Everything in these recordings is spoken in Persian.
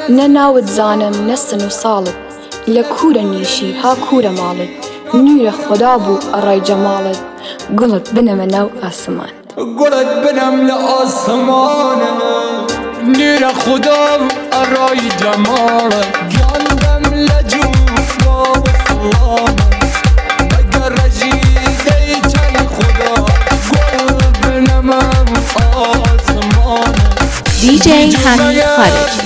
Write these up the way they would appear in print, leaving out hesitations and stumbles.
نناوت زانم نسن و ساڵت لە کوورە نیشی ها کوورە ماڵت نورە خدا بوو ئەڕای جەماڵت گوڵت بنەمە ناو ئاسمان گوڵت بنەم لە ئاسمانە نورە خدا بوو ئەڕای جەماڵت گیاندەم لە جووفا و سڵامە ئەگەر ڕەژی دەیچەی خدا گوڵ بنەمە ئاسمانە DJ حمید خارجی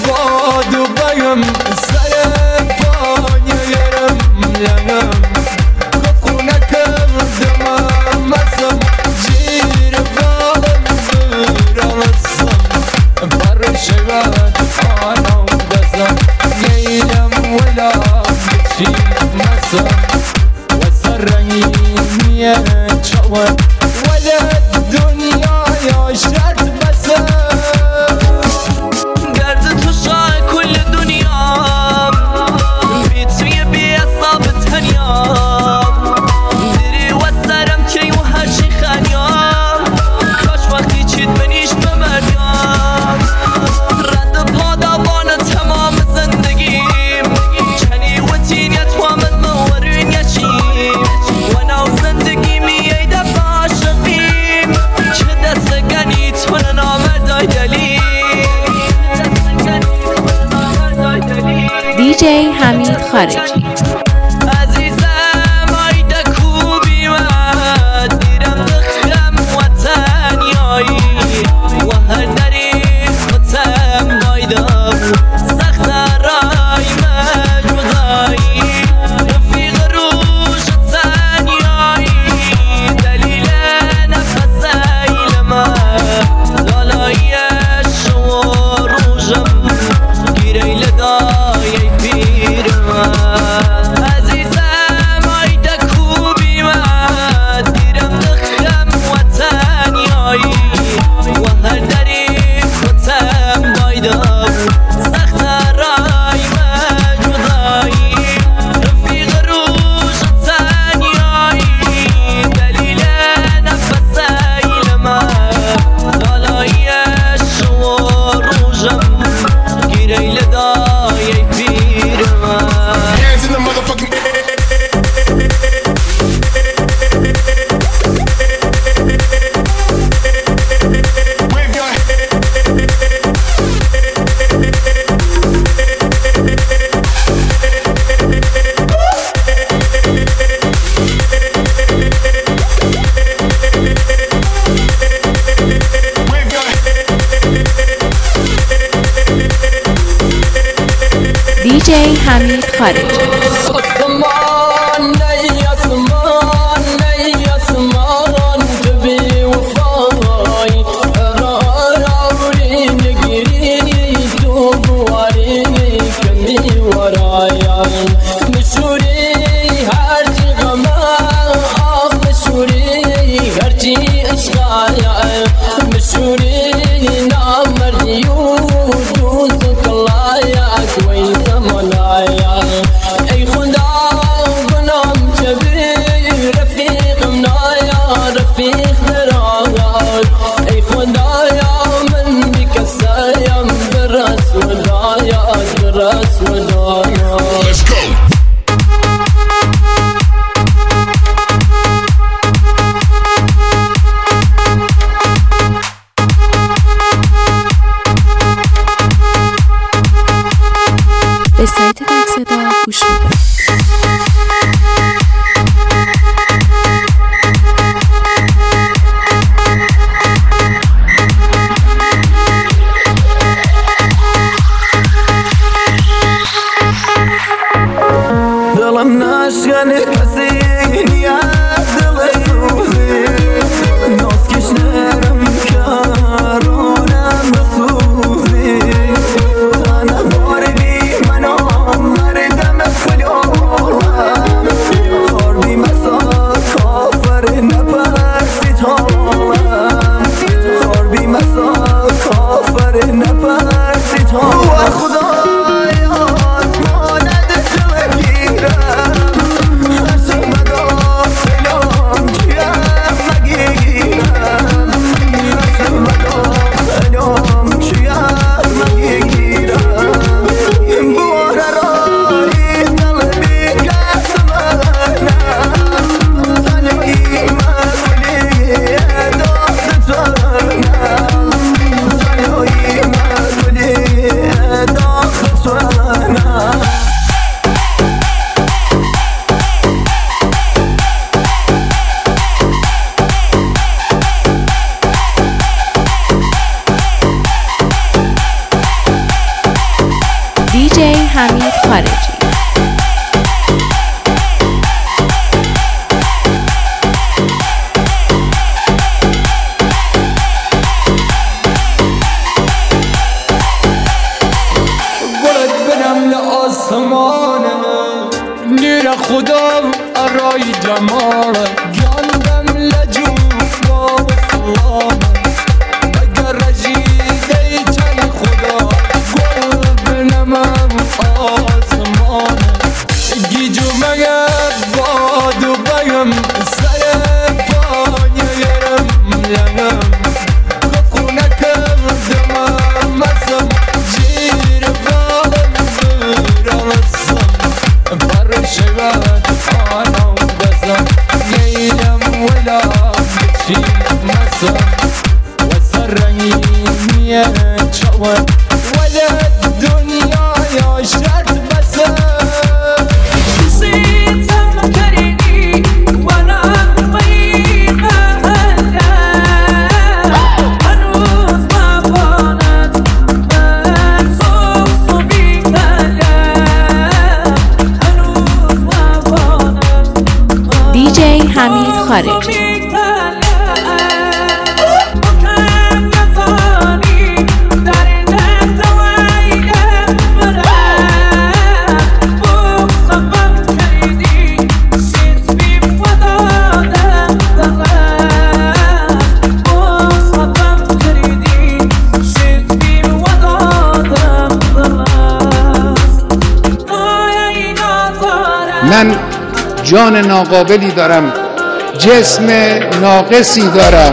DJ حمید خارجی DJ حمید خارجی Let's go. به سایت تک صدا گوش میدید. دلم نشکنه کسی نیاز دلسوزی ناز کشنرم کارونم بسوزی انا واردی منو مردم خلو خارجی. نور خدا ارای جمال گندم لجوف و سلام اگر رجیده چل خدا گل بنمم آسمان گیجو مگه باد و بگم سر پای یرم لنم خونه کردم مسم جیر بالم برسم بر شبت آنو بزم نیلم ولا بچی مسم و سرنگی چوان ولا دنیا یا شرط بسم نسيتم كريني وانا طيب اهلا هنوز ما بانت منصوص بيك هلا هنوز ما بانت دی جی حمید خارجی. من جان ناقابلی دارم، جسم ناقصی دارم.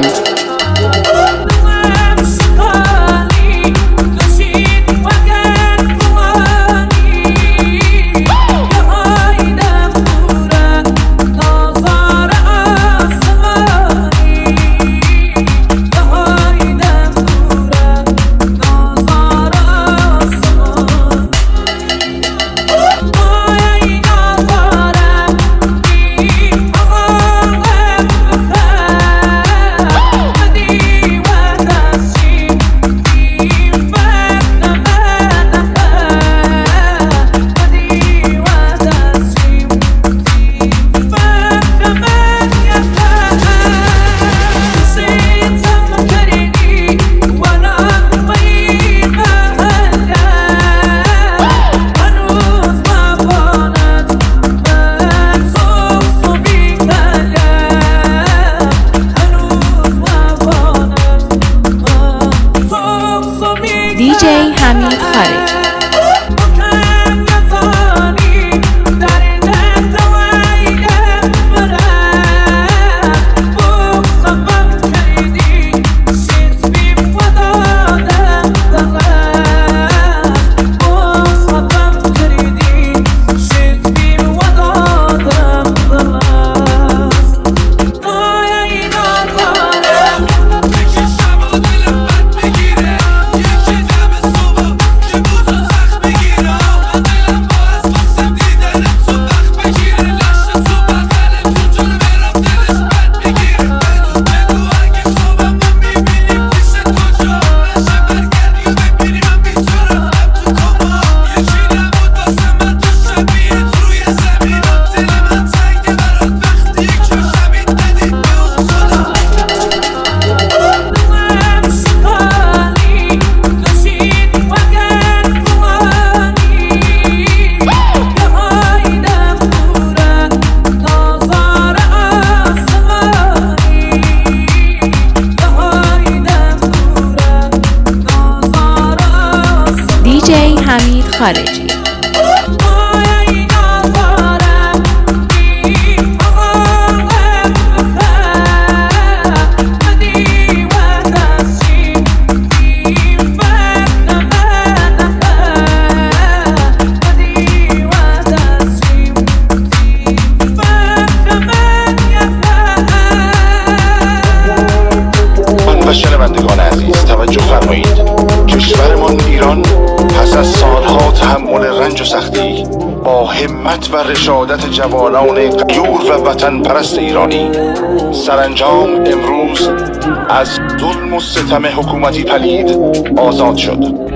دی جی حمید خارجی. دی جی حمید خارجی. و شنوندگان عزیز توجه فرمایید. کشورمان ایران پس از سالها تحمل رنج و سختی با همت و رشادت جوانان غیور و وطن پرست ایرانی سرانجام امروز از ظلم و ستم حکومتی پلید آزاد شد.